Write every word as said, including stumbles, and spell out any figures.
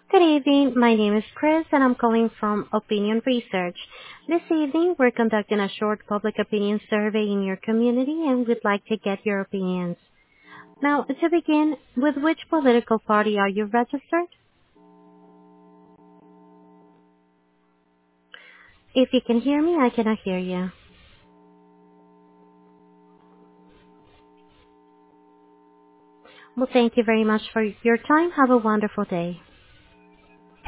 Good evening. My name is Chris, and I'm calling from Opinion Research. This evening, we're conducting a short public opinion survey in your community, and we'd like to get your opinions. Now, to begin, with which political party are you registered? If you can hear me, I cannot hear you. Well, thank you very much for your time. Have a wonderful day.